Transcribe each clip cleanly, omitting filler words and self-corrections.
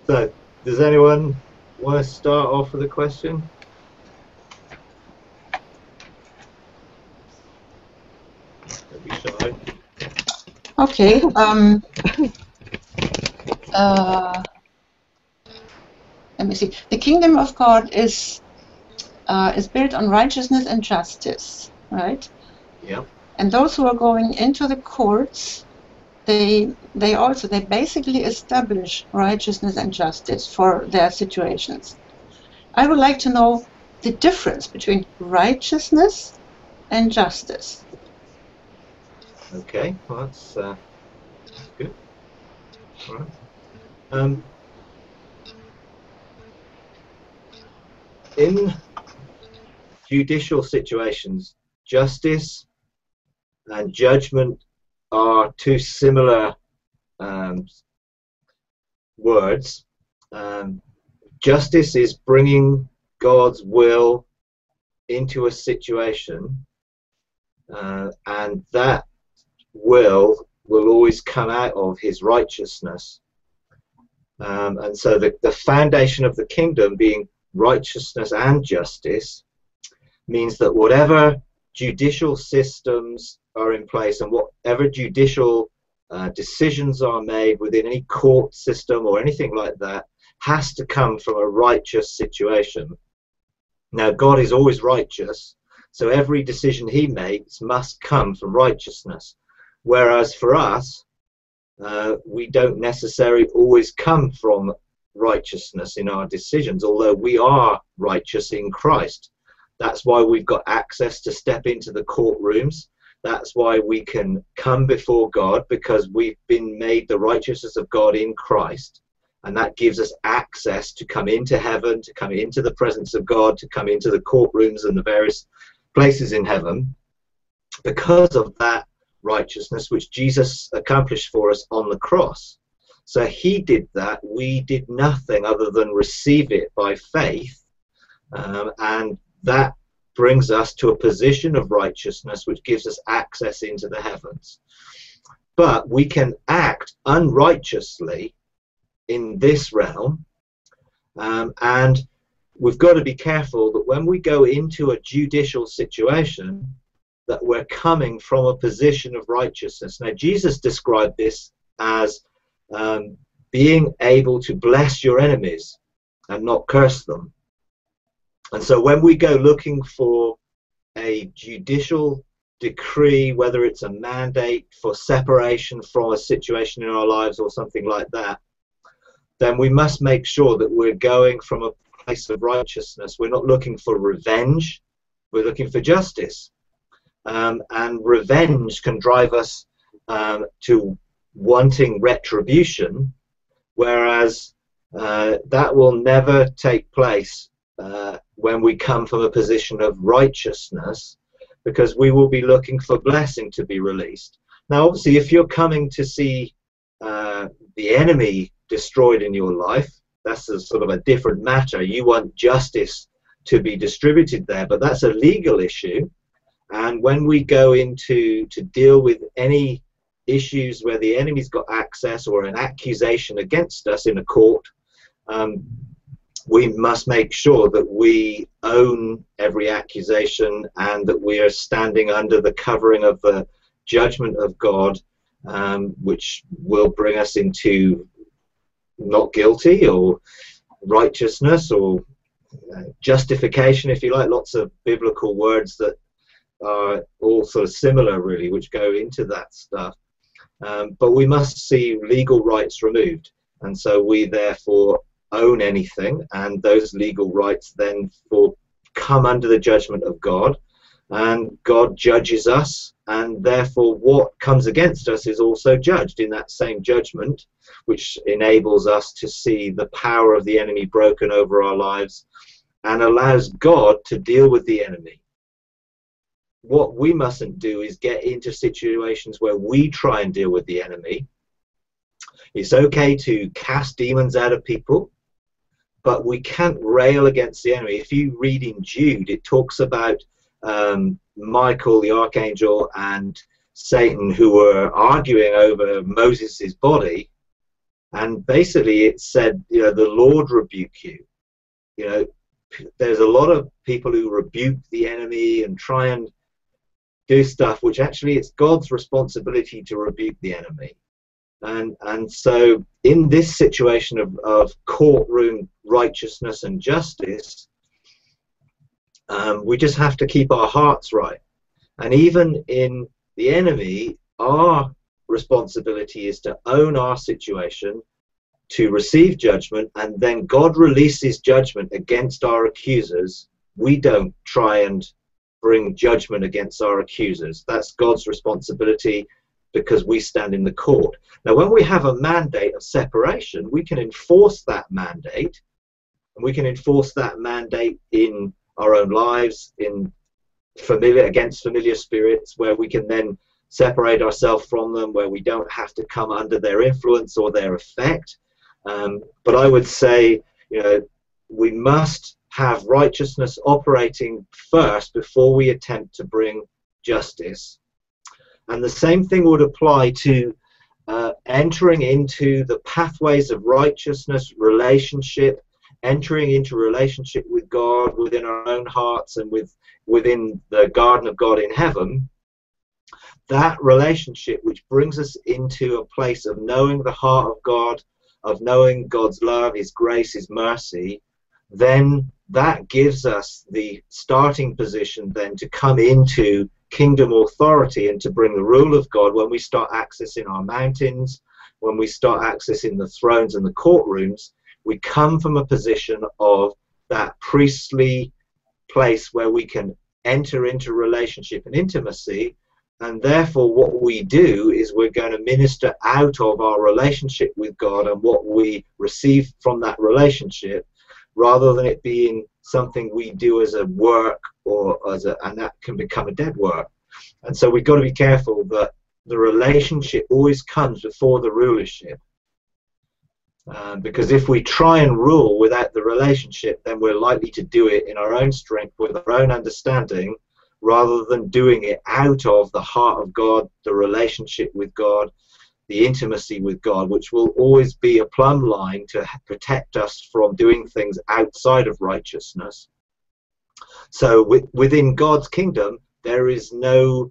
So, does anyone want to start off with a question? Don't be shy. Okay. Uh, Let me see. The kingdom of God is built on righteousness and justice, right? Yeah. And those who are going into the courts, they basically establish righteousness and justice for their situations. I would like to know the difference between righteousness and justice. Okay. Well, that's good. All right. Um, in judicial situations, justice and judgment are two similar um, words. Um, Justice is bringing God's will into a situation, and that will always come out of his righteousness. And so the foundation of the kingdom being righteousness and justice means that whatever judicial systems are in place and whatever judicial decisions are made within any court system or anything like that has to come from a righteous situation. Now, God is always righteous, so every decision he makes must come from righteousness. Whereas for us, we don't necessarily always come from righteousness in our decisions, although we are righteous in Christ. That's why we've got access to step into the courtrooms. That's why we can come before God, because we've been made the righteousness of God in Christ. And that gives us access to come into heaven, to come into the presence of God, to come into the courtrooms and the various places in heaven, because of that righteousness which Jesus accomplished for us on the cross. So he did that. We did nothing other than receive it by faith. And that brings us to a position of righteousness which gives us access into the heavens. But we can act unrighteously in this realm, and we've got to be careful that when we go into a judicial situation that we're coming from a position of righteousness. Now, Jesus described this as being able to bless your enemies and not curse them. And so when we go looking for a judicial decree, whether it's a mandate for separation from a situation in our lives or something like that, then we must make sure that we're going from a place of righteousness. We're not looking for revenge, we're looking for justice. And revenge can drive us to wanting retribution, whereas that will never take place when we come from a position of righteousness, because we will be looking for blessing to be released. Now, obviously, if you're coming to see the enemy destroyed in your life, that's a sort of a different matter. You want justice to be distributed there, but that's a legal issue. And when we go into to deal with any issues where the enemy's got access or an accusation against us in a court, we must make sure that we own every accusation and that we are standing under the covering of the judgment of God, which will bring us into not guilty or righteousness or justification, if you like. Lots of biblical words that are all sort of similar, really, which go into that stuff. But we must see legal rights removed, and so we therefore own anything, and those legal rights then come under the judgment of God, and God judges us, and therefore what comes against us is also judged in that same judgment, which enables us to see the power of the enemy broken over our lives and allows God to deal with the enemy. What we mustn't do is get into situations where we try and deal with the enemy. It's okay to cast demons out of people, but we can't rail against the enemy. If you read in Jude, it talks about Michael the archangel and Satan, who were arguing over Moses' body, And basically it said, you know, the Lord rebuke you. You know, there's a lot of people who rebuke the enemy and try and do stuff which actually it's God's responsibility to rebuke the enemy. And so in this situation of courtroom righteousness and justice, we just have to keep our hearts right. And even in the enemy, our responsibility is to own our situation, to receive judgment, and then God releases judgment against our accusers. We don't try and bring judgment against our accusers. That's God's responsibility, because we stand in the court. Now, when we have a mandate of separation, we can enforce that mandate, and we can enforce that mandate in our own lives, in against familiar spirits, where we can then separate ourselves from them, where we don't have to come under their influence or their effect. But I would say, you know, we must have righteousness operating first before we attempt to bring justice. And the same thing would apply to entering into the pathways of righteousness, relationship, entering into relationship with God within our own hearts and within the garden of God in heaven. That relationship which brings us into a place of knowing the heart of God, of knowing God's love, His grace, His mercy, then that gives us the starting position then to come into kingdom authority and to bring the rule of God. When we start accessing our mountains, when we start accessing the thrones and the courtrooms, we come from a position of that priestly place where we can enter into relationship and intimacy. And therefore what we do is we're going to minister out of our relationship with God and what we receive from that relationship, rather than it being something we do as a work or and that can become a dead work. And so we've got to be careful that the relationship always comes before the rulership. Because if we try and rule without the relationship, then we're likely to do it in our own strength, with our own understanding, rather than doing it out of the heart of God, the relationship with God, the intimacy with God, which will always be a plumb line to protect us from doing things outside of righteousness. So within God's kingdom, there is no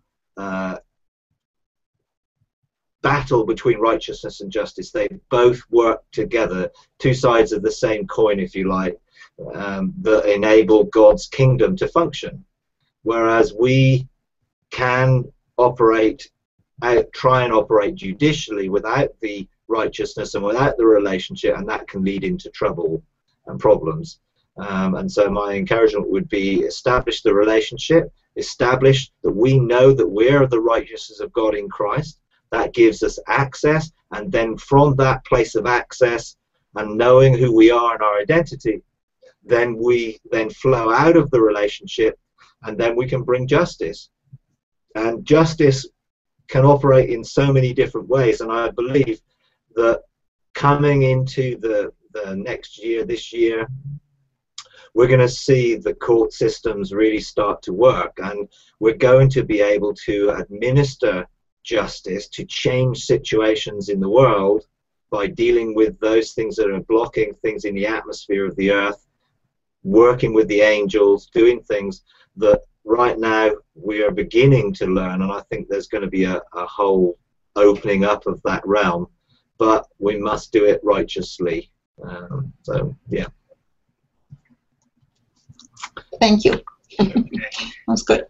battle between righteousness and justice. They both work together, two sides of the same coin, if you like, that enable God's kingdom to function. Whereas we can try and operate judicially without the righteousness and without the relationship, and that can lead into trouble and problems. And so my encouragement would be, establish the relationship, establish that we know that we're the righteousness of God in Christ. That gives us access, and then from that place of access and knowing who we are and our identity, then we then flow out of the relationship, and then we can bring justice. And justice can operate in so many different ways, and I believe that coming into the next year, this year, we're going to see the court systems really start to work, and we're going to be able to administer justice to change situations in the world by dealing with those things that are blocking things in the atmosphere of the earth, working with the angels, doing things that right now we are beginning to learn, and I think there's going to be a whole opening up of that realm, but we must do it righteously. So yeah. Thank you. Okay. That's good.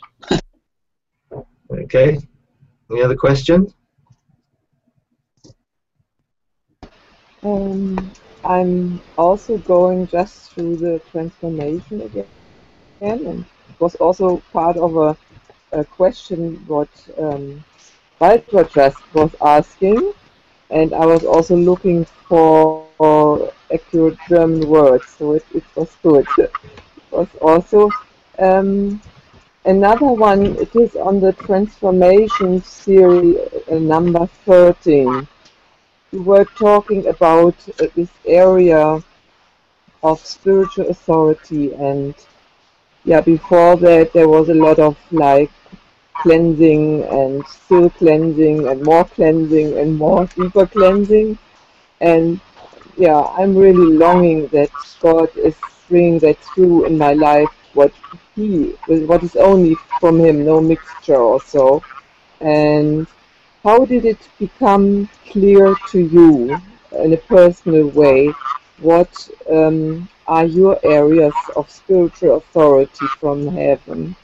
Okay. Any other questions? I'm also going just through the transformation again, and it was also part of a question what Walter just was asking, and I was also looking for accurate German words, so it was good. It was also another one. It is on the transformation theory, number 13. We were talking about this area of spiritual authority, and yeah, before that there was a lot of like cleansing and still cleansing and more deeper cleansing, And yeah, I'm really longing that God is bringing that through in my life, what is only from Him, no mixture or so. And how did it become clear to you in a personal way? What are your areas of spiritual authority from heaven?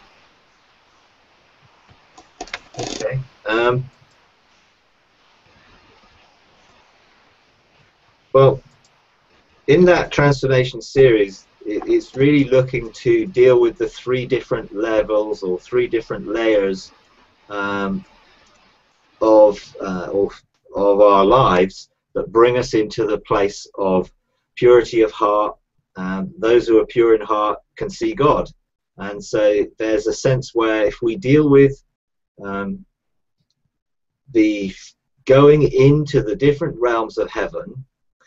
Okay. Well, in that transformation series, it's really looking to deal with the three different levels or three different layers of our lives that bring us into the place of purity of heart. Those who are pure in heart can see God. And so there's a sense where if we deal with the going into the different realms of heaven,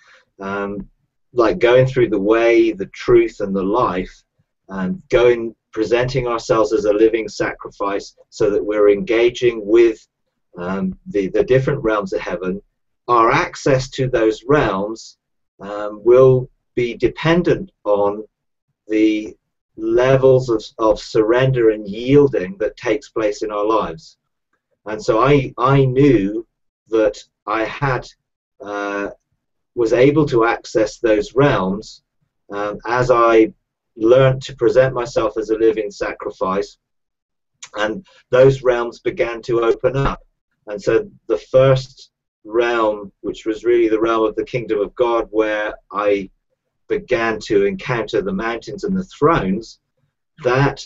like going through the way, the truth, and the life, and presenting ourselves as a living sacrifice so that we're engaging with the different realms of heaven, our access to those realms will be dependent on the levels of surrender and yielding that takes place in our lives. And so I knew that I had was able to access those realms as I learned to present myself as a living sacrifice, and those realms began to open up. And so the first realm, which was really the realm of the kingdom of God, where I began to encounter the mountains and the thrones, that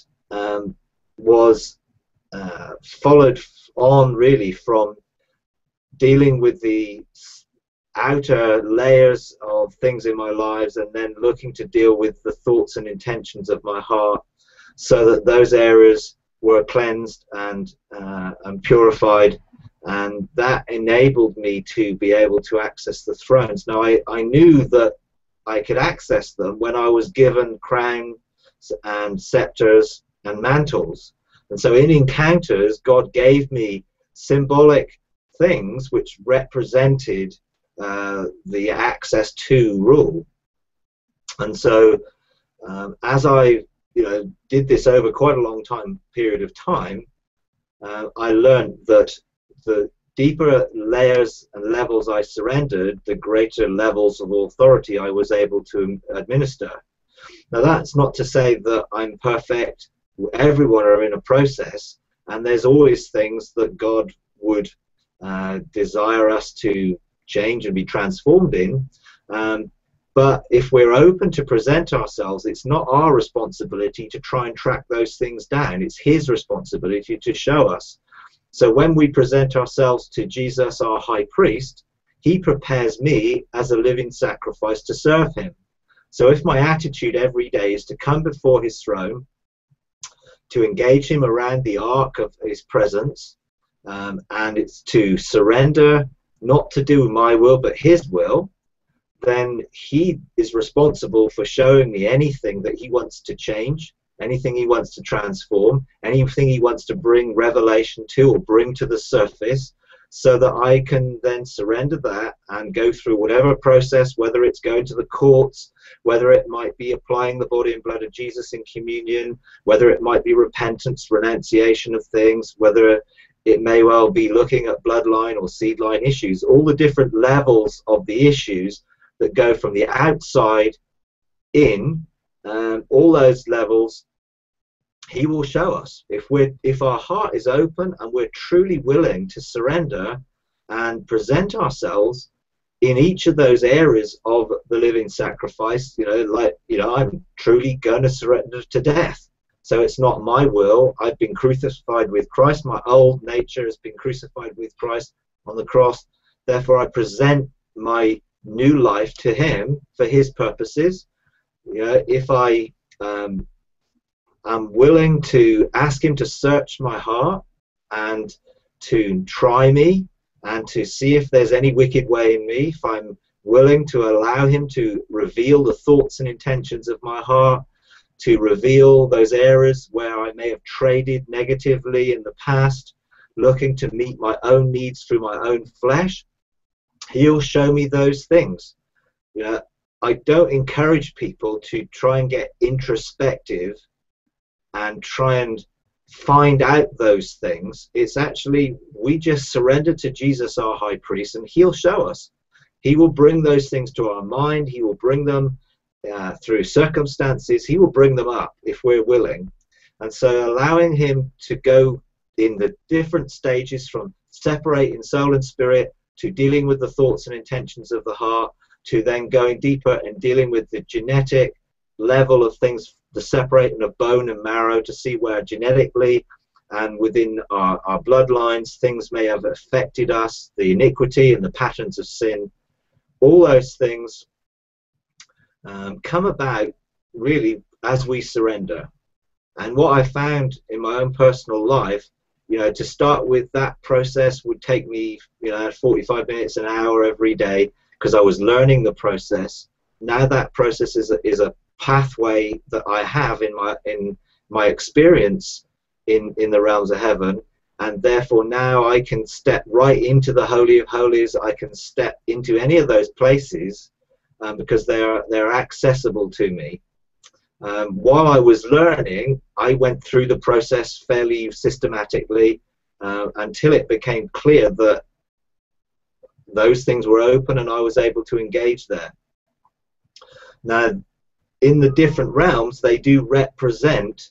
was followed on really from dealing with the outer layers of things in my lives, and then looking to deal with the thoughts and intentions of my heart, so that those areas were cleansed and purified, and that enabled me to be able to access the thrones. Now I knew that I could access them when I was given crowns and scepters and mantles, and so in encounters God gave me symbolic things which represented the access to rule. And so as I did this over quite a long period of time, I learned that the deeper layers and levels I surrendered, the greater levels of authority I was able to administer. Now that's not to say that I'm perfect. Everyone are in a process, and there's always things that God would desire us to change and be transformed in, but if we're open to present ourselves, it's not our responsibility to try and track those things down. It's His responsibility to show us. So when we present ourselves to Jesus, our high priest, He prepares me as a living sacrifice to serve Him. So if my attitude every day is to come before His throne, to engage Him around the ark of His presence, and it's to surrender, not to do my will but His will, then He is responsible for showing me anything that He wants to change, anything He wants to transform, anything He wants to bring revelation to or bring to the surface, so that I can then surrender that and go through whatever process, whether it's going to the courts, whether it might be applying the body and blood of Jesus in communion, whether it might be repentance, renunciation of things, whether it may well be looking at bloodline or seed line issues, all the different levels of the issues that go from the outside in, all those levels He will show us. If our heart is open and we're truly willing to surrender and present ourselves in each of those areas of the living sacrifice, I'm truly going to surrender to death. So it's not my will. I've been crucified with Christ. My old nature has been crucified with Christ on the cross. Therefore, I present my new life to Him for His purposes. If I am willing to ask Him to search my heart and to try me and to see if there's any wicked way in me, if I'm willing to allow Him to reveal the thoughts and intentions of my heart, to reveal those areas where I may have traded negatively in the past, looking to meet my own needs through my own flesh, He'll show me those things. You know, I don't encourage people to try and get introspective and try and find out those things. It's actually, we just surrender to Jesus, our high priest, and he'll show us. He will bring those things to our mind. He will bring them through circumstances. He will bring them up if we're willing. And so allowing him to go in the different stages from separating soul and spirit to dealing with the thoughts and intentions of the heart, to then going deeper and dealing with the genetic level of things, the separating of bone and marrow, to see where genetically and within our bloodlines things may have affected us, the iniquity and the patterns of sin. All those things come about really as we surrender. And what I found in my own personal life, you know, to start with, that process would take me, you know, 45 minutes, an hour every day, because I was learning the process. Now that process is a pathway that I have in my experience in the realms of heaven, and therefore now I can step right into the Holy of Holies. I can step into any of those places because they're accessible to me. While I was learning, I went through the process fairly systematically until it became clear that those things were open and I was able to engage there. Now, in the different realms, they do represent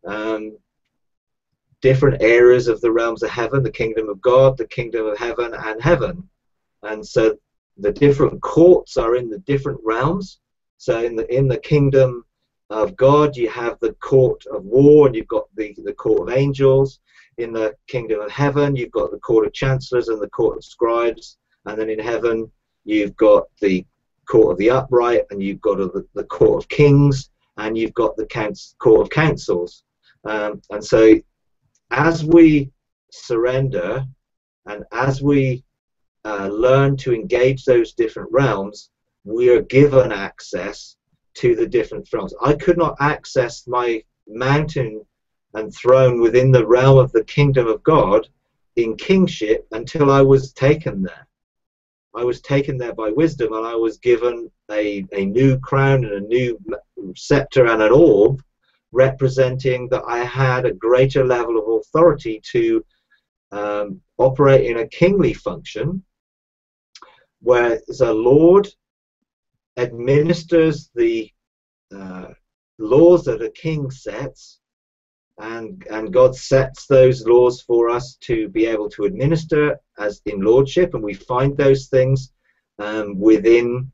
different areas of the realms of heaven, the kingdom of God, the kingdom of heaven, and heaven. And so the different courts are in the different realms. So in the kingdom of God, you have the court of war, and you've got the court of angels. In the kingdom of heaven, you've got the court of chancellors and the court of scribes. And then in heaven, you've got the court of the upright, and you've got the court of kings, and you've got the court of councils. And so as we surrender and as we learn to engage those different realms, we are given access to the different realms. I could not access my mountain and throne within the realm of the kingdom of God in kingship until I was taken there. I was taken there by wisdom, and I was given a new crown and a new scepter and an orb, representing that I had a greater level of authority to operate in a kingly function, where the Lord administers the laws that a king sets, and God sets those laws for us to be able to administer as in lordship, and we find those things within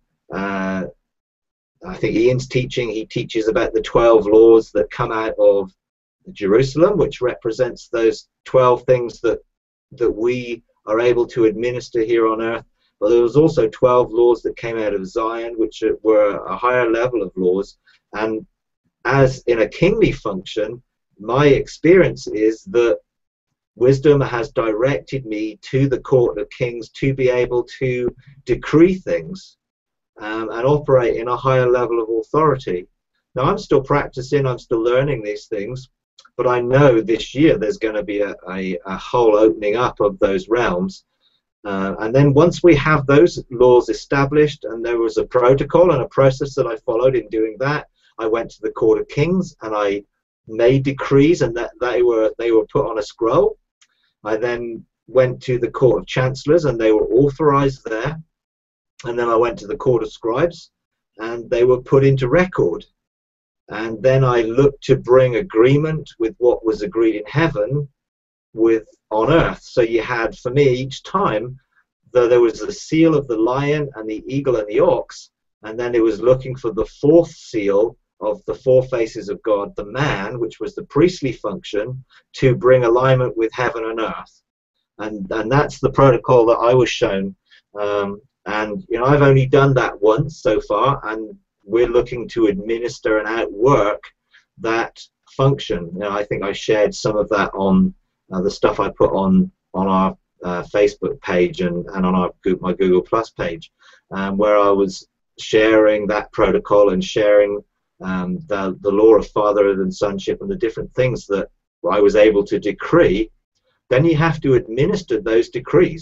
I think Ian's teaching. He teaches about the 12 laws that come out of Jerusalem, which represents those 12 things that we are able to administer here on earth. But there was also 12 laws that came out of Zion, which were a higher level of laws. And as in a kingly function, my experience is that wisdom has directed me to the court of kings to be able to decree things and operate in a higher level of authority. Now, I'm still practicing, I'm still learning these things, but I know this year there's going to be a whole opening up of those realms. And then once we have those laws established, and there was a protocol and a process that I followed in doing that, I went to the court of kings and I made decrees, and that they were put on a scroll. I then went to the court of chancellors and they were authorized there. And then I went to the court of scribes and they were put into record. And then I looked to bring agreement with what was agreed in heaven with on earth. So you had, for me, each time, there was the seal of the lion and the eagle and the ox, and then it was looking for the fourth seal of the four faces of God, the man, which was the priestly function, to bring alignment with heaven and earth. And that's the protocol that I was shown. And you know, I've only done that once so far, and we're looking to administer and outwork that function. You know, I think I shared some of that on the stuff I put on our Facebook page and on my Google Plus page, where I was sharing that protocol and sharing the law of fatherhood and sonship and the different things that I was able to decree. Then you have to administer those decrees.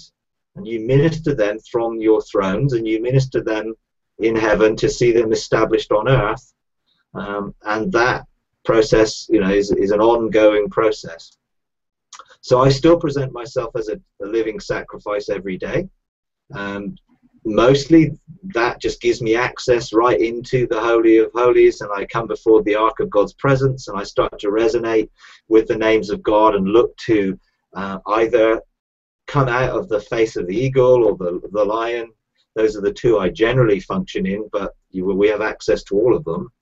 and you minister them from your thrones, and you minister them in heaven to see them established on earth. And that process, is an ongoing process. So I still present myself as a living sacrifice every day. Mostly that just gives me access right into the Holy of Holies, and I come before the Ark of God's presence, and I start to resonate with the names of God and look to either come out of the face of the eagle or the lion. Those are the two I generally function in, but we have access to all of them.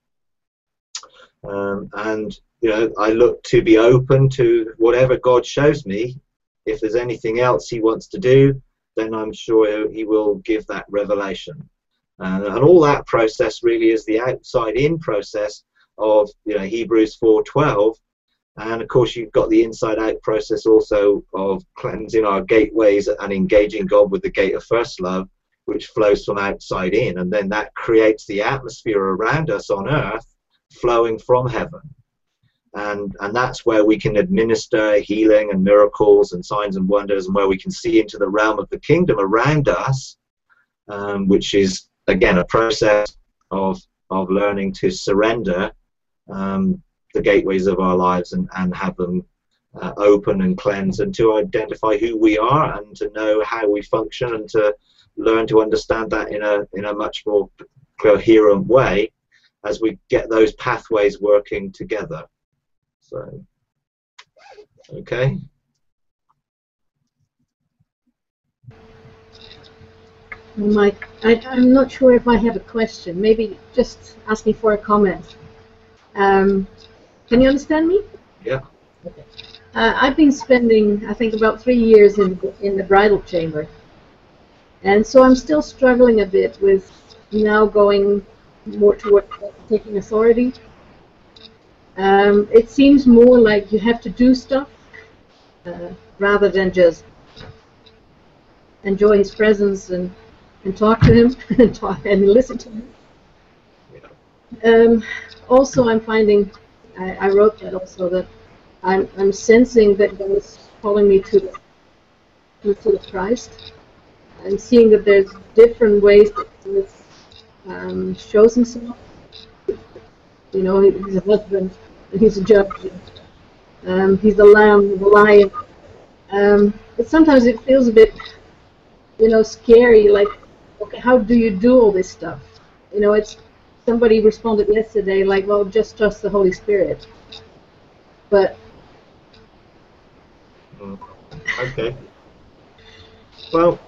And I look to be open to whatever God shows me. If there's anything else he wants to do, then I'm sure he will give that revelation. And all that process really is the outside-in process of Hebrews 4:12. And of course you've got the inside-out process also of cleansing our gateways and engaging God with the gate of first love, which flows from outside in. And then that creates the atmosphere around us on earth flowing from heaven. And that's where we can administer healing and miracles and signs and wonders, and where we can see into the realm of the kingdom around us, which is, again, a process of learning to surrender the gateways of our lives and have them open and cleanse, and to identify who we are and to know how we function, and to learn to understand that in a much more coherent way as we get those pathways working together. So, okay. Mike, I'm not sure if I have a question. Maybe just ask me for a comment. Can you understand me? Yeah. Okay. I've been spending, I think, about 3 years in the bridal chamber. And so I'm still struggling a bit with now going more toward taking authority. It seems more like you have to do stuff rather than just enjoy his presence and talk to him and listen to him. Yeah. Also, I'm finding, I wrote that also, that I'm sensing that God is calling me to the Christ. I'm seeing that there's different ways that God shows himself. He's a husband, and he's a judge. He's the lamb, the lion. But sometimes it feels a bit, scary. Like, okay, how do you do all this stuff? It's somebody responded yesterday, like, well, just trust the Holy Spirit. But okay. Well,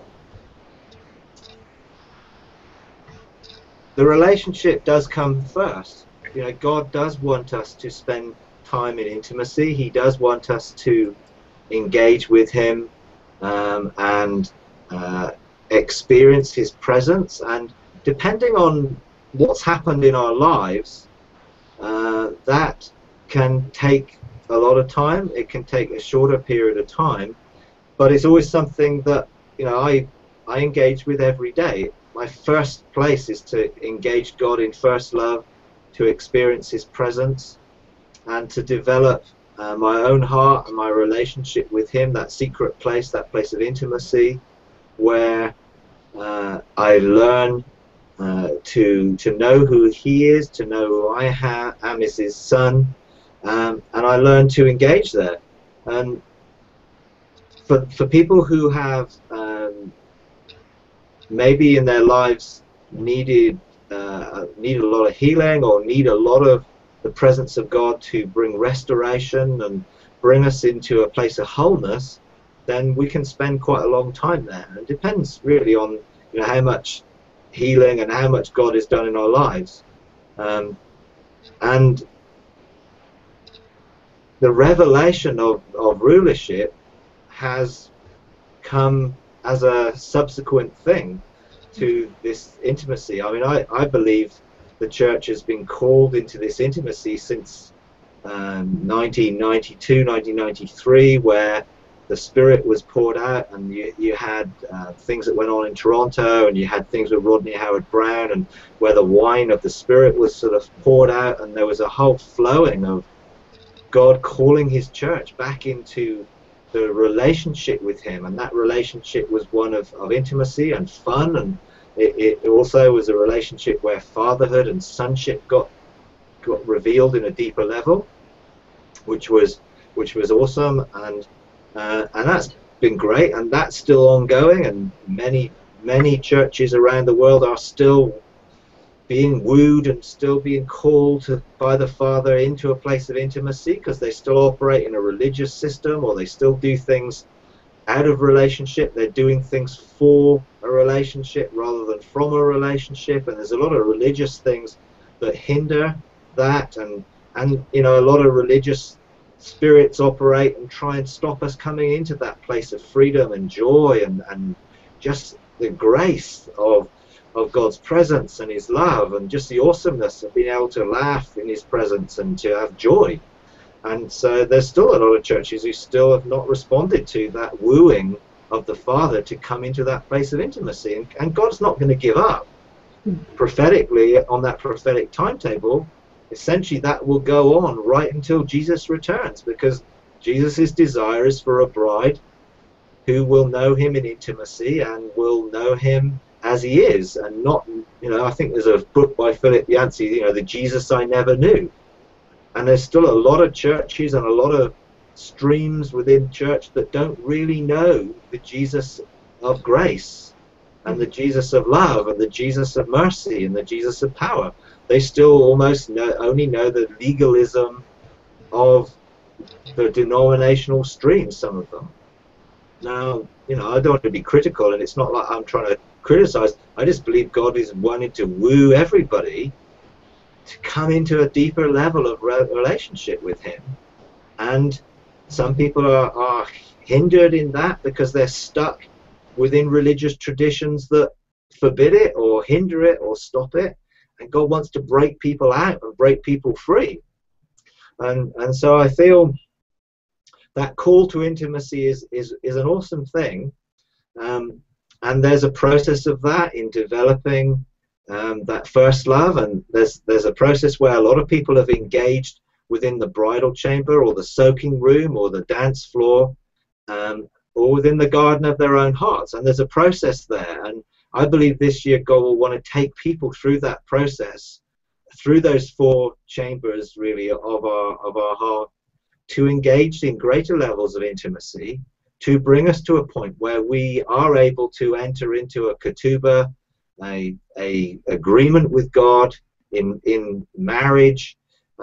the relationship does come first. God does want us to spend time in intimacy. He does want us to engage with him and experience his presence. And depending on what's happened in our lives, that can take a lot of time. It can take a shorter period of time, but it's always something that I engage with every day. My first place is to engage God in first love, to experience his presence, and to develop my own heart and my relationship with him, that secret place, that place of intimacy, where I learn to know who he is, to know who I am as his son, and I learn to engage there. And for people who have maybe in their lives need a lot of healing, or need a lot of the presence of God to bring restoration and bring us into a place of wholeness, then we can spend quite a long time there. And it depends really on how much healing and how much God has done in our lives. And the revelation of rulership has come as a subsequent thing to this intimacy. I mean, I believe the church has been called into this intimacy since 1992, 1993, where the Spirit was poured out, and you had things that went on in Toronto, and you had things with Rodney Howard-Browne, and where the wine of the Spirit was sort of poured out, and there was a whole flowing of God calling his church back into the relationship with him, and that relationship was one of intimacy and fun, and it also was a relationship where fatherhood and sonship got revealed in a deeper level, which was awesome, and that's been great, and that's still ongoing, and many churches around the world are still being wooed and still being called by the Father into a place of intimacy, because they still operate in a religious system, or they still do things out of relationship. They're doing things for a relationship rather than from a relationship, and there's a lot of religious things that hinder that, and you know, a lot of religious spirits operate and try and stop us coming into that place of freedom and joy and just the grace of God's presence and his love, and just the awesomeness of being able to laugh in his presence and to have joy. And so there's still a lot of churches who still have not responded to that wooing of the Father to come into that place of intimacy, and God's not going to give up. Prophetically, on that prophetic timetable, essentially that will go on right until Jesus returns, because Jesus' desire is for a bride who will know him in intimacy and will know him as he is, and not, you know, I think there's a book by Philip Yancey, you know, The Jesus I Never Knew. And there's still a lot of churches and a lot of streams within church that don't really know the Jesus of grace and the Jesus of love and the Jesus of mercy and the Jesus of power. They still almost only know the legalism of the denominational streams, some of them. Now, you know, I don't want to be critical, and it's not like I'm trying to criticize. I just believe God is wanting to woo everybody to come into a deeper level of relationship with him. And some people are hindered in that because they're stuck within religious traditions that forbid it or hinder it or stop it. And God wants to break people out and break people free. And so I feel that call to intimacy is an awesome thing. And there's a process of that in developing that first love, and there's a process where a lot of people have engaged within the bridal chamber or the soaking room or the dance floor, or within the garden of their own hearts, and there's a process there. And I believe this year God will want to take people through that process, through those four chambers really of our heart, to engage in greater levels of intimacy, to bring us to a point where we are able to enter into a ketubah, a agreement with God in marriage,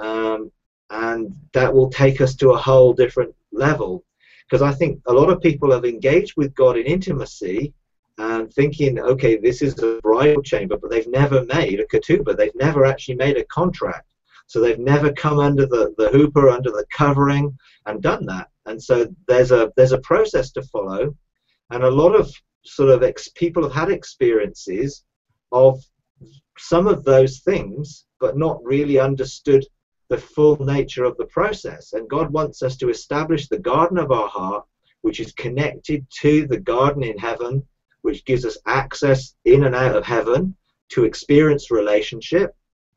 and that will take us to a whole different level. Because I think a lot of people have engaged with God in intimacy and thinking, okay, this is a bridal chamber, but they've never made a ketubah. They've never actually made a contract. So they've never come under the hoopah, under the covering, and done that. And so there's a process to follow, and a lot of sort of people have had experiences of some of those things, but not really understood the full nature of the process. And God wants us to establish the garden of our heart, which is connected to the garden in heaven, which gives us access in and out of heaven to experience relationship.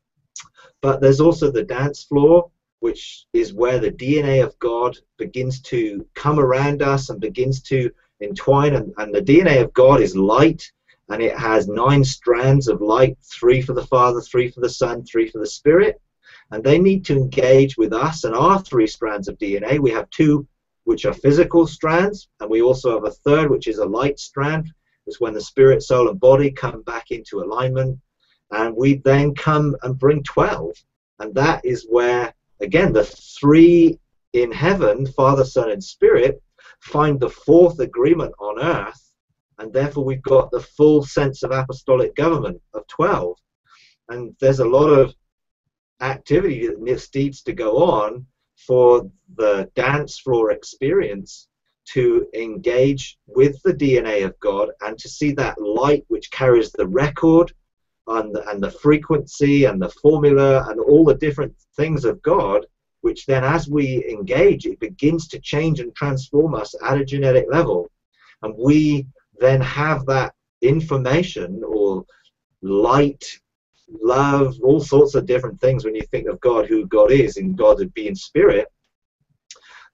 But there's also the dance floor, which is where the DNA of God begins to come around us and begins to entwine. And the DNA of God is light, and it has 9 strands of light, 3 for the Father, 3 for the Son, 3 for the Spirit. And they need to engage with us and our 3 strands of DNA. We have 2 which are physical strands, and we also have a 3rd, which is a light strand. It's when the spirit, soul, and body come back into alignment. And we then come and bring 12. And that is where, again, the 3 in heaven, Father, Son, and Spirit, find the 4th agreement on earth. And therefore we've got the full sense of apostolic government of 12. And there's a lot of activity that needs to go on for the dance floor experience to engage with the DNA of God and to see that light which carries the record and the frequency and the formula and all the different things of God, which then as we engage, it begins to change and transform us at a genetic level. And we then have that information or light, love, all sorts of different things when you think of God, who God is, and God being spirit.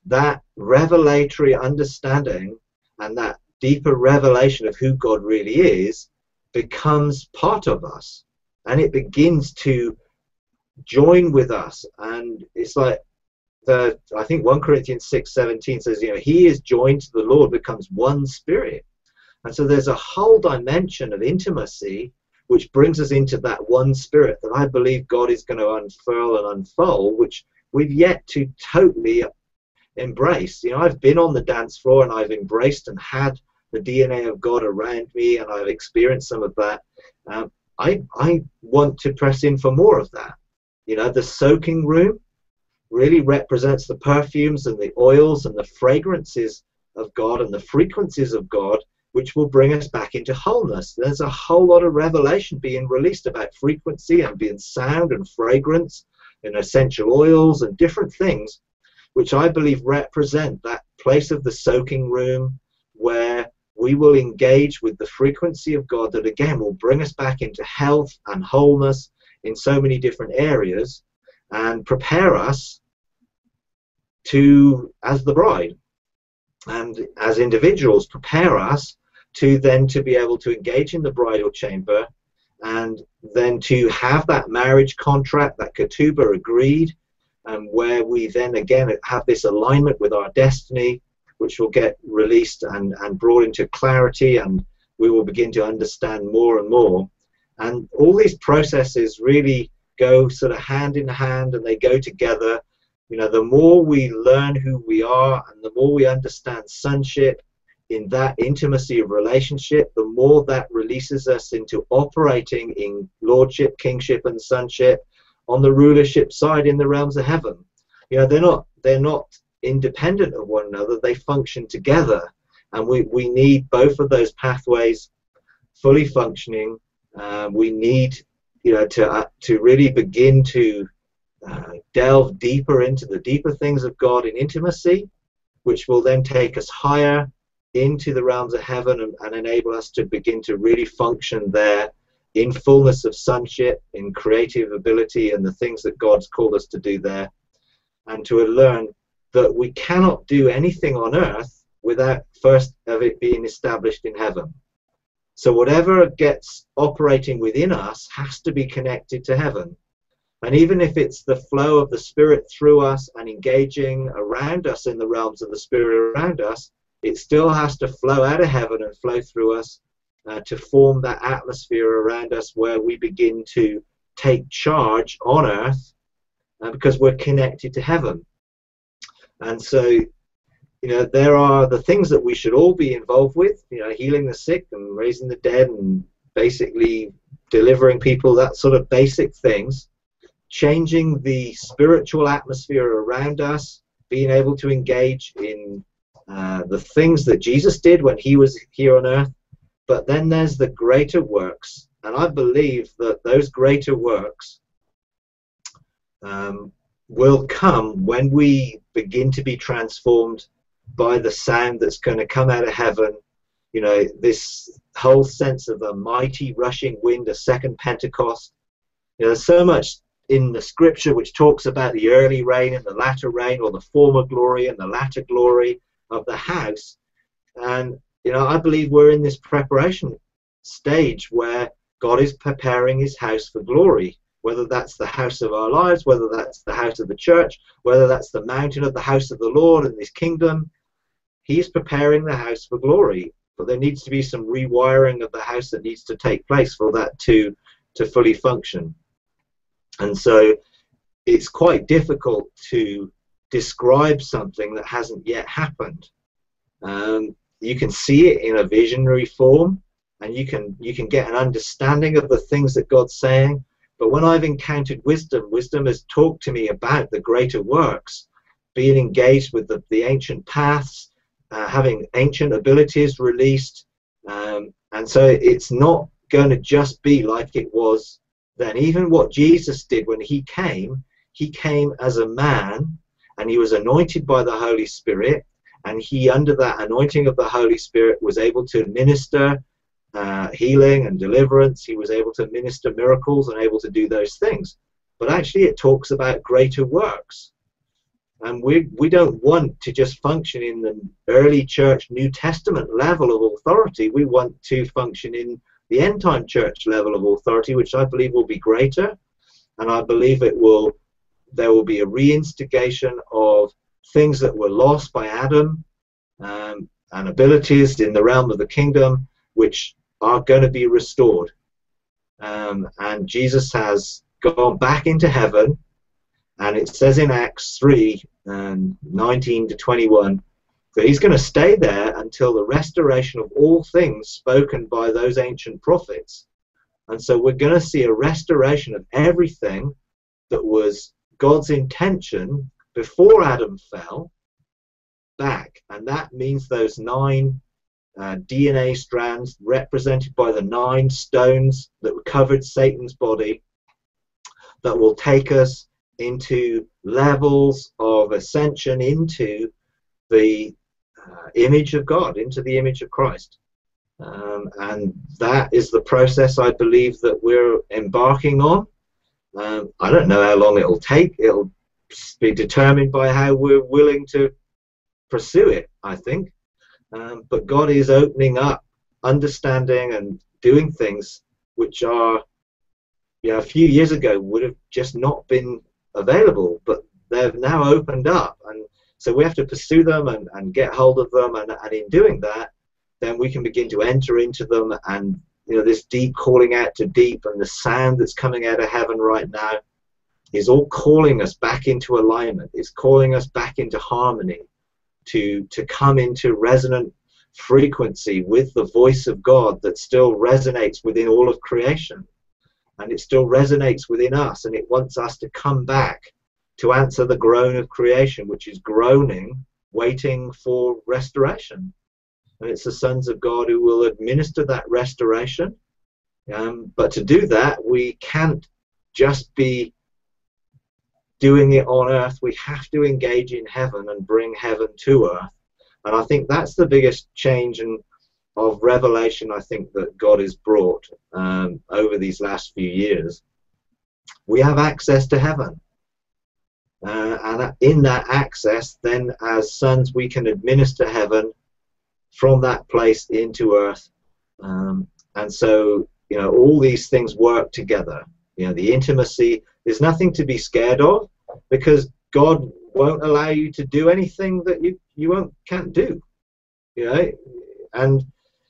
that revelatory understanding and that deeper revelation of who God really is becomes part of us, and it begins to join with us. And it's like I think 1 Corinthians 6:17 says, you know, he is joined to the Lord, becomes one spirit. And so there's a whole dimension of intimacy which brings us into that one spirit that I believe God is going to unfurl and unfold, which we've yet to totally embrace. You know, I've been on the dance floor and I've embraced and had the DNA of God around me, and I've experienced some of that. I want to press in for more of that. You know, the soaking room really represents the perfumes and the oils and the fragrances of God and the frequencies of God, which will bring us back into wholeness. There's a whole lot of revelation being released about frequency and being sound and fragrance and essential oils and different things, which I believe represent that place of the soaking room where we will engage with the frequency of God that again will bring us back into health and wholeness in so many different areas and prepare us to, as the bride and as individuals, prepare us to then to be able to engage in the bridal chamber and then to have that marriage contract, that ketubah agreed, and where we then again have this alignment with our destiny, which will get released and brought into clarity, and we will begin to understand more and more. And all these processes really go sort of hand in hand, and they go together. You know, the more we learn who we are and the more we understand sonship in that intimacy of relationship, the more that releases us into operating in lordship, kingship, and sonship on the rulership side in the realms of heaven. You know, they're not independent of one another, they function together, and we need both of those pathways fully functioning. We need, you know, to really begin to delve deeper into the deeper things of God in intimacy, which will then take us higher into the realms of heaven and enable us to begin to really function there in fullness of sonship, in creative ability and the things that God's called us to do there, and to learn that we cannot do anything on earth without first of it being established in heaven. So whatever gets operating within us has to be connected to heaven. And even if it's the flow of the Spirit through us and engaging around us in the realms of the Spirit around us, it still has to flow out of heaven and flow through us to form that atmosphere around us where we begin to take charge on earth because we're connected to heaven. And so, you know, there are the things that we should all be involved with, you know, healing the sick and raising the dead and basically delivering people, that sort of basic things, changing the spiritual atmosphere around us, being able to engage in the things that Jesus did when he was here on earth. But then there's the greater works, and I believe that those greater works will come when we begin to be transformed by the sound that's going to come out of heaven. You know, this whole sense of a mighty rushing wind, a second Pentecost. You know, there's so much in the scripture which talks about the early rain and the latter rain, or the former glory and the latter glory of the house. And, you know, I believe we're in this preparation stage where God is preparing his house for glory, whether that's the house of our lives, whether that's the house of the church, whether that's the mountain of the house of the Lord and his kingdom. He's preparing the house for glory, but there needs to be some rewiring of the house that needs to take place for that to fully function. And so it's quite difficult to describe something that hasn't yet happened. You can see it in a visionary form, and you can get an understanding of the things that God's saying. But when I've encountered wisdom, wisdom has talked to me about the greater works, being engaged with the ancient paths, having ancient abilities released. And so it's not going to just be like it was then. Even what Jesus did when he came as a man, and he was anointed by the Holy Spirit, and he, under that anointing of the Holy Spirit, was able to minister healing and deliverance. He was able to minister miracles and able to do those things. But actually it talks about greater works. And we don't want to just function in the early church New Testament level of authority. We want to function in the end time church level of authority, which I believe will be greater. And I believe there will be a reinstigation of things that were lost by Adam, and abilities in the realm of the kingdom, which are going to be restored. And Jesus has gone back into heaven, and it says in Acts 3, 19 to 21, that he's going to stay there until the restoration of all things spoken by those ancient prophets. And so we're going to see a restoration of everything that was God's intention before Adam fell back. And that means those 9 DNA strands represented by the 9 stones that covered Satan's body, that will take us into levels of ascension into the image of God, into the image of Christ. And that is the process I believe that we're embarking on. I don't know how long it'll take. It'll be determined by how we're willing to pursue it, I think. But God is opening up understanding and doing things which are, a few years ago would have just not been available, but they've now opened up, and so we have to pursue them and get hold of them, and in doing that, then we can begin to enter into them. And this deep calling out to deep, and the sound that's coming out of heaven right now is all calling us back into alignment. It's calling us back into harmony, to come into resonant frequency with the voice of God that still resonates within all of creation. And it still resonates within us, and it wants us to come back to answer the groan of creation, which is groaning, waiting for restoration. And it's the sons of God who will administer that restoration. But to do that, we can't just be doing it on earth. We have to engage in heaven and bring heaven to earth. And I think that's the biggest change of revelation I think that God has brought over these last few years. We have access to heaven, and in that access, then as sons, we can administer heaven from that place into earth. And so all these things work together. The intimacy, there's nothing to be scared of, because God won't allow you to do anything that you can't do. And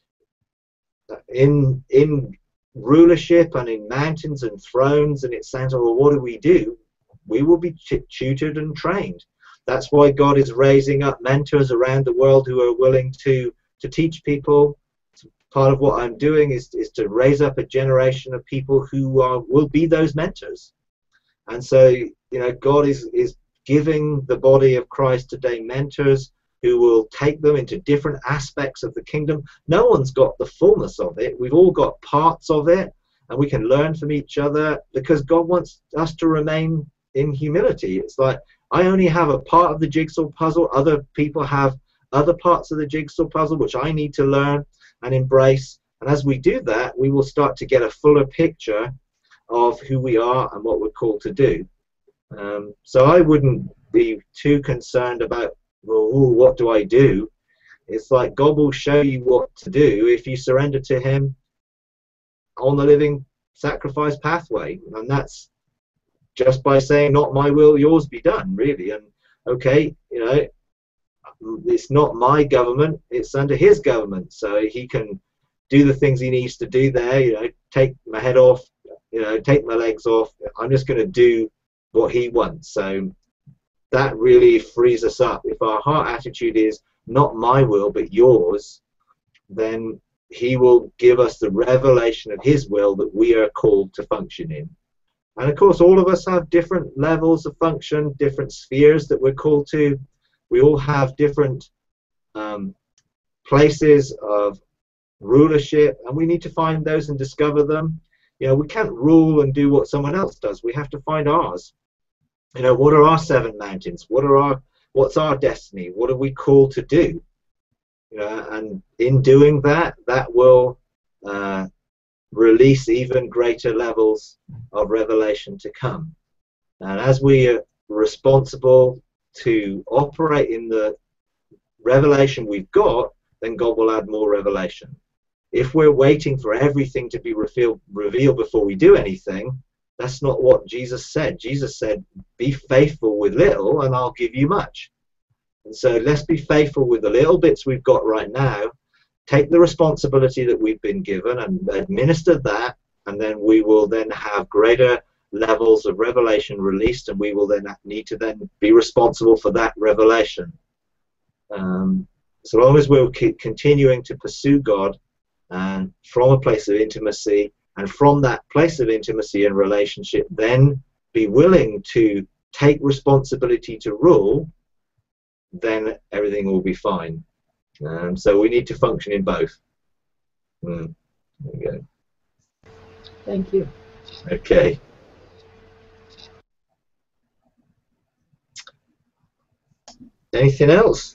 in rulership and in mountains and thrones, and it sounds, well, what do? We will be tutored and trained. That's why God is raising up mentors around the world who are willing to teach people. Part of what I'm doing is to raise up a generation of people who will be those mentors. And so God is giving the body of Christ today mentors who will take them into different aspects of the kingdom. No one's got the fullness of it. We've all got parts of it, and we can learn from each other, because God wants us to remain in humility. It's like, I only have a part of the jigsaw puzzle. Other people have other parts of the jigsaw puzzle which I need to learn and embrace. And as we do that, we will start to get a fuller picture of who we are and what we're called to do. So I wouldn't be too concerned about, well, what do I do? It's like God will show you what to do if you surrender to Him on the living sacrifice pathway. And that's just by saying, not my will, yours be done, really. And okay, it's not my government, it's under His government, so He can do the things He needs to do there. Take my head off, take my legs off. I'm just going to do what He wants. So that really frees us up. If our heart attitude is not my will but yours, then He will give us the revelation of His will that we are called to function in. And of course, all of us have different levels of function, different spheres that we're called to. We all have different places of rulership, and we need to find those and discover them. We can't rule and do what someone else does. We have to find ours. What are our 7 mountains? What's our destiny? What are we called to do? And in doing that, that will release even greater levels of revelation to come. And as we are responsible to operate in the revelation we've got, then God will add more revelation. If we're waiting for everything to be revealed before we do anything, that's not what Jesus said. Jesus said, be faithful with little and I'll give you much. And so let's be faithful with the little bits we've got right now, take the responsibility that we've been given and administer that, and then we will then have greater levels of revelation released, and we will then need to then be responsible for that revelation. So long as we're continuing to pursue God and from a place of intimacy, and from that place of intimacy and relationship, then be willing to take responsibility to rule, then everything will be fine. So we need to function in both. There we go. Thank you. Okay. Anything else?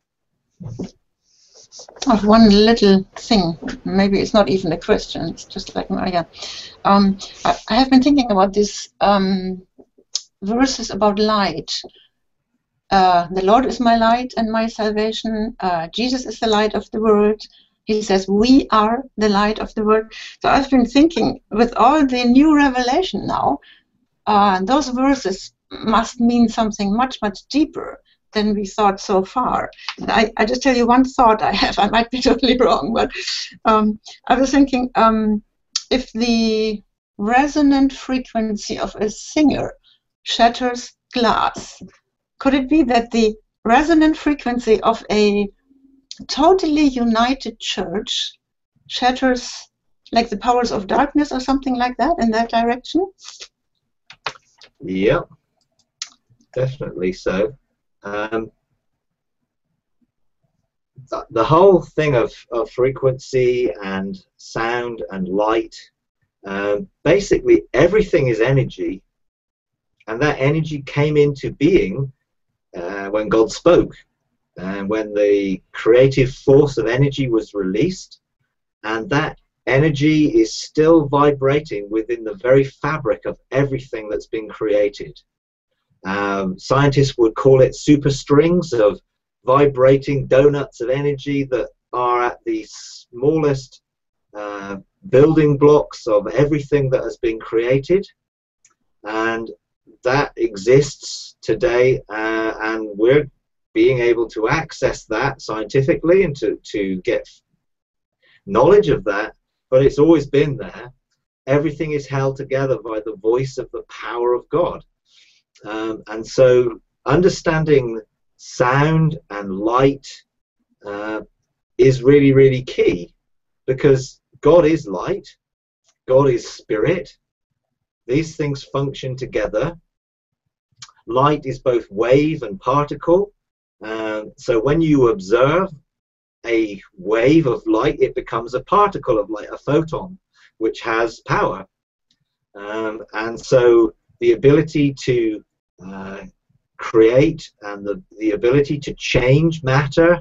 Oh, one little thing. Maybe it's not even a question. It's just like Maria. I have been thinking about this verses about light. The Lord is my light and my salvation. Jesus is the light of the world. He says we are the light of the world. So I've been thinking, with all the new revelation now, those verses must mean something much, much deeper than we thought so far. And I just tell you one thought I have. I might be totally wrong, but I was thinking, if the resonant frequency of a singer shatters glass, could it be that the resonant frequency of a totally united church shatters, like the powers of darkness or something like that, in that direction? Yeah, definitely so. The whole thing of frequency and sound and light, basically everything is energy, and that energy came into being when God spoke, and when the creative force of energy was released, and that energy is still vibrating within the very fabric of everything that's been created. Scientists would call it superstrings of vibrating donuts of energy that are at the smallest building blocks of everything that has been created, and that exists today, and we're being able to access that scientifically and to get knowledge of that, but it's always been there. Everything is held together by the voice of the power of God. And so understanding sound and light is really, really key, because God is light, God is spirit. These things function together. Light is both wave and particle. So when you observe a wave of light, it becomes a particle of light, a photon, which has power. And so the ability to create and the ability to change matter,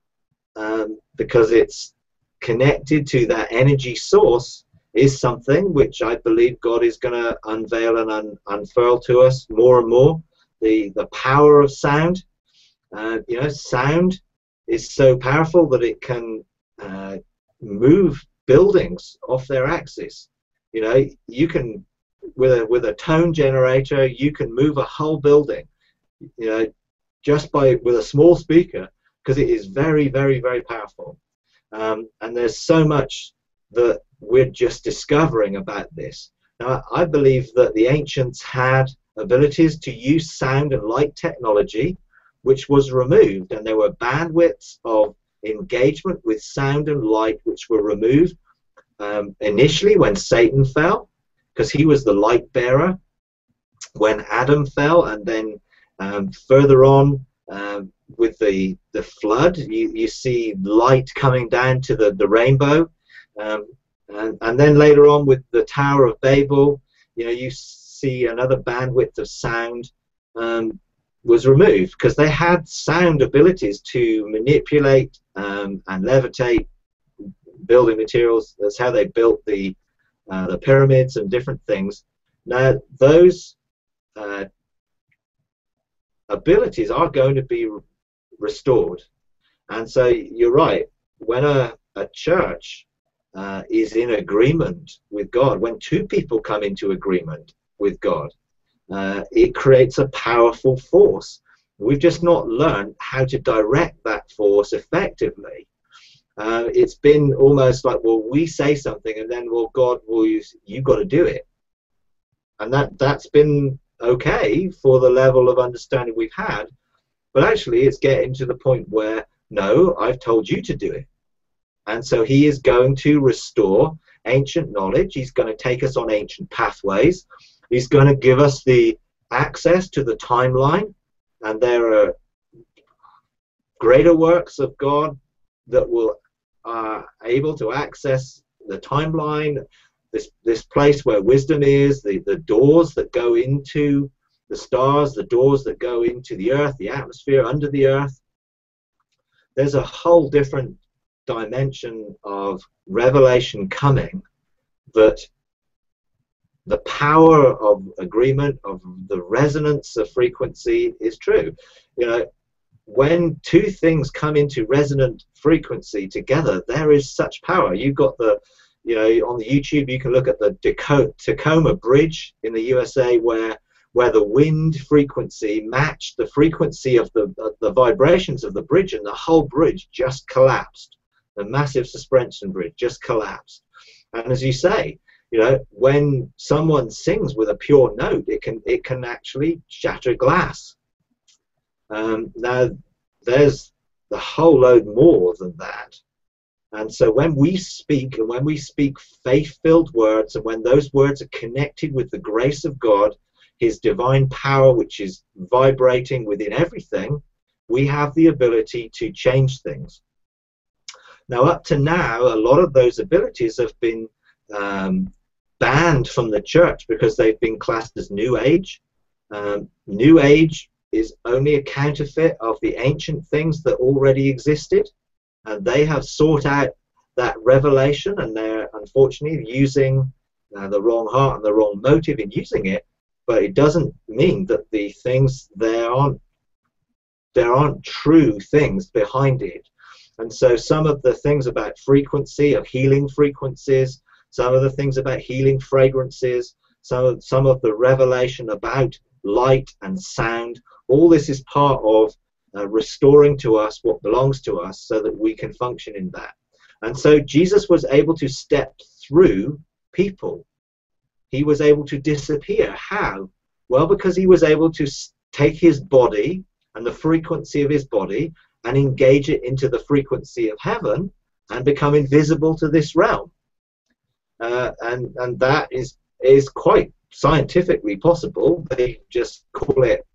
because it's connected to that energy source, is something which I believe God is going to unveil and unfurl to us more and more. The power of sound. You know, sound is so powerful that it can move buildings off their axis. You know, you can, with a tone generator, you can move a whole building, you know, just with a small speaker, because it is very, very, very powerful. And there's so much that we're just discovering about this. Now, I believe that the ancients had abilities to use sound and light technology, which was removed, and there were bandwidths of engagement with sound and light which were removed initially when Satan fell, because he was the light bearer when Adam fell, and then further on with the flood, you see light coming down to the rainbow, and then later on with the Tower of Babel, you know, you see another bandwidth of sound was removed, because they had sound abilities to manipulate and levitate building materials. That's how they built the pyramids and different things. Now those abilities are going to be restored. And so you're right, when a church is in agreement with God, when two people come into agreement with God, it creates a powerful force. We've just not learned how to direct that force effectively. It's been almost like, well, we say something and then, well, God will use, you've got to do it. And that's been okay for the level of understanding we've had. But actually, it's getting to the point where, no, I've told you to do it. And so he is going to restore ancient knowledge. He's going to take us on ancient pathways. He's going to give us the access to the timeline. And there are greater works of God that will able to access the timeline, this place where wisdom is, the doors that go into the stars, the doors that go into the earth, the atmosphere under the earth. There's a whole different dimension of revelation coming, that the power of agreement, of the resonance of frequency is true. You know, when two things come into resonant frequency together, there is such power. You've got the, you know, on the YouTube, you can look at the Tacoma Bridge in the USA, where the wind frequency matched the frequency of the vibrations of the bridge, and the whole bridge just collapsed. The massive suspension bridge just collapsed. And as you say, you know, when someone sings with a pure note, it can actually shatter glass. Now, there's the whole load more than that. And so when we speak, and when we speak faith-filled words, and when those words are connected with the grace of God, his divine power, which is vibrating within everything, we have the ability to change things. Now, up to now, a lot of those abilities have been banned from the church because they've been classed as New Age. New Age is only a counterfeit of the ancient things that already existed, and they have sought out that revelation, and they're unfortunately using the wrong heart and the wrong motive in using it. But it doesn't mean that the things there aren't true things behind it. And so some of the things about frequency, of healing frequencies, some of the things about healing fragrances, some of the revelation about light and sound, all this is part of restoring to us what belongs to us so that we can function in that. And so Jesus was able to step through people. He was able to disappear. How? Well, because he was able to take his body and the frequency of his body and engage it into the frequency of heaven and become invisible to this realm. And that is quite scientifically possible. They just call it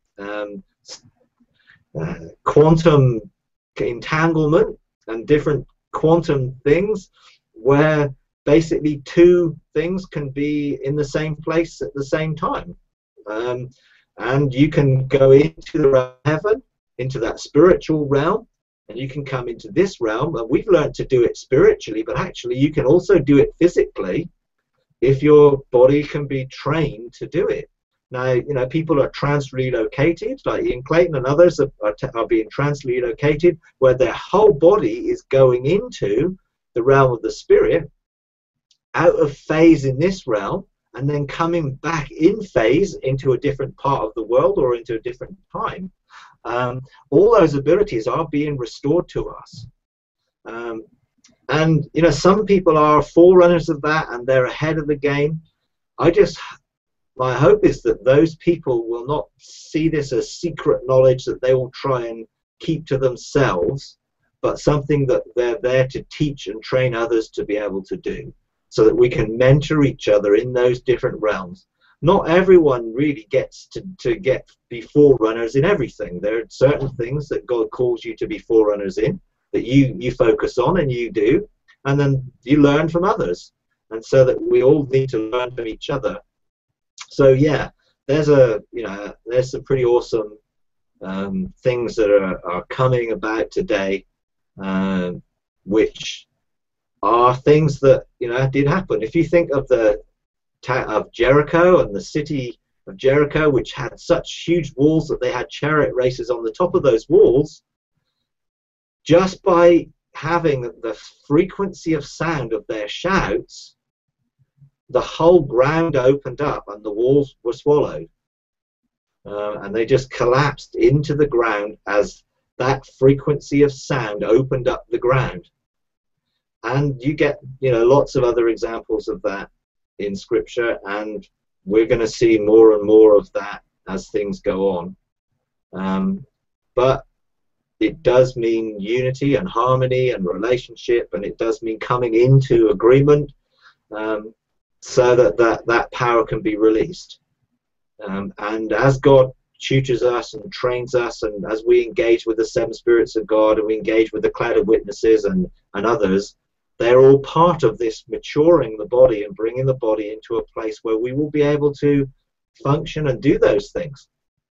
quantum entanglement and different quantum things, where basically two things can be in the same place at the same time. And you can go into the realm of heaven, into that spiritual realm, and you can come into this realm. And we've learned to do it spiritually, but actually you can also do it physically if your body can be trained to do it. Now, you know, people are transrelocated, like Ian Clayton and others are being transrelocated, where their whole body is going into the realm of the spirit, out of phase in this realm, and then coming back in phase into a different part of the world or into a different time. All those abilities are being restored to us. And, you know, some people are forerunners of that and they're ahead of the game. My hope is that those people will not see this as secret knowledge that they will try and keep to themselves, but something that they're there to teach and train others to be able to do, so that we can mentor each other in those different realms. Not everyone really gets to be forerunners in everything. There are certain things that God calls you to be forerunners in, that you focus on and you do, and then you learn from others. And so that we all need to learn from each other. So yeah, there's some pretty awesome things that are coming about today, which are things that, you know, did happen. If you think of of Jericho and the city of Jericho, which had such huge walls that they had chariot races on the top of those walls, just by having the frequency of sound of their shouts, the whole ground opened up and the walls were swallowed. And they just collapsed into the ground as that frequency of sound opened up the ground. And you get, lots of other examples of that in Scripture, and we're going to see more and more of that as things go on. But it does mean unity and harmony and relationship, and it does mean coming into agreement, so that power can be released. And as God tutors us and trains us, and as we engage with the seven spirits of God, and we engage with the cloud of witnesses and others, they're all part of this maturing the body and bringing the body into a place where we will be able to function and do those things.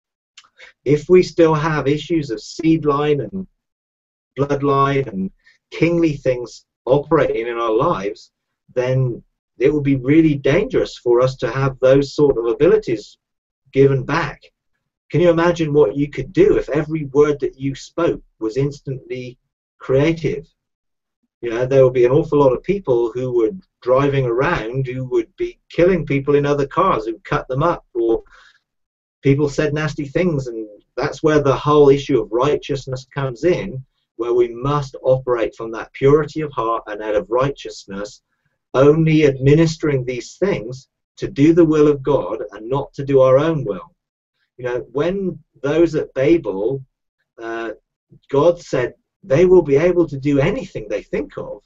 If we still have issues of seed line and bloodline and kingly things operating in our lives, then it would be really dangerous for us to have those sort of abilities given back. Can you imagine what you could do if every word that you spoke was instantly creative? There would be an awful lot of people who were driving around who would be killing people in other cars who cut them up, or people said nasty things, and that's where the whole issue of righteousness comes in, where we must operate from that purity of heart and out of righteousness, only administering these things to do the will of God and not to do our own will. When those at Babel, God said they will be able to do anything they think of.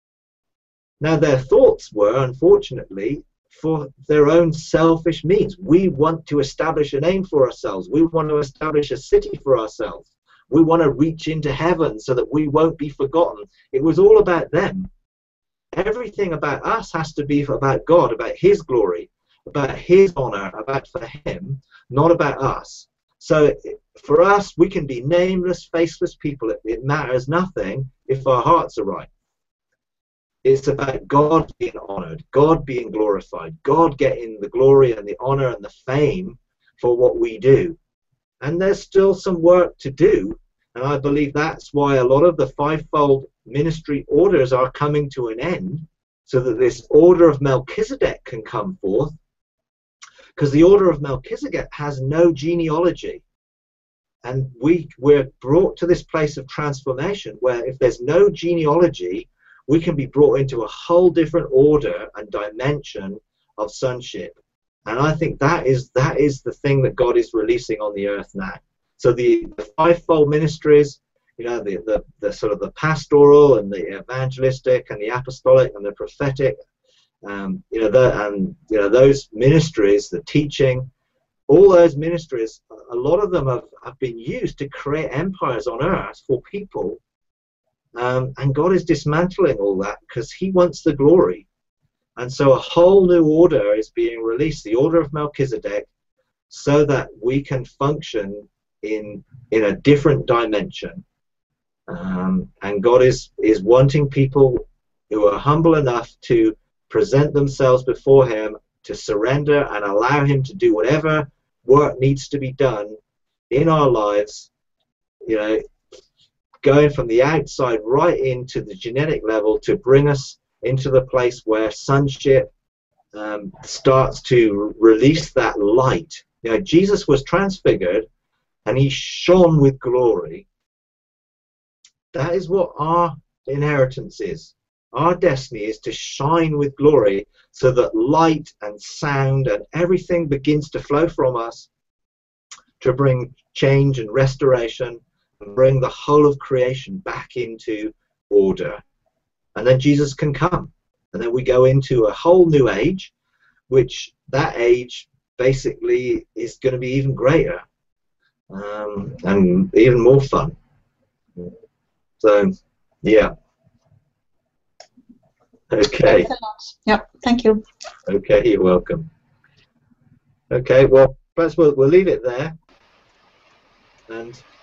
Now their thoughts were, unfortunately, for their own selfish means. We want to establish a name for ourselves. We want to establish a city for ourselves. We want to reach into heaven so that we won't be forgotten. It was all about them. Everything about us has to be about God, about His glory, about His honor, about for Him, not about us. So for us, we can be nameless, faceless people. It matters nothing if our hearts are right. It's about God being honored, God being glorified, God getting the glory and the honor and the fame for what we do. And there's still some work to do. And I believe that's why a lot of the fivefold ministry orders are coming to an end, so that this order of Melchizedek can come forth. Because the order of Melchizedek has no genealogy. And we're brought to this place of transformation where if there's no genealogy, we can be brought into a whole different order and dimension of sonship. And I think that is the thing that God is releasing on the earth now. So the fivefold ministries, the sort of the pastoral and the evangelistic and the apostolic and the prophetic, those ministries, the teaching, all those ministries, a lot of them have been used to create empires on earth for people. And God is dismantling all that because He wants the glory. And so a whole new order is being released, the order of Melchizedek, so that we can function in a different dimension. And God is wanting people who are humble enough to present themselves before Him, to surrender and allow Him to do whatever work needs to be done in our lives, going from the outside right into the genetic level to bring us into the place where sonship starts to release that light. Jesus was transfigured and He shone with glory. That is what our inheritance is. Our destiny is to shine with glory so that light and sound and everything begins to flow from us to bring change and restoration and bring the whole of creation back into order. And then Jesus can come. And then we go into a whole new age, which that age basically is going to be even greater and even more fun. So, yeah. Okay. Thanks a lot. Yep, thank you. Okay, you're welcome. Okay, well, perhaps we'll leave it there. And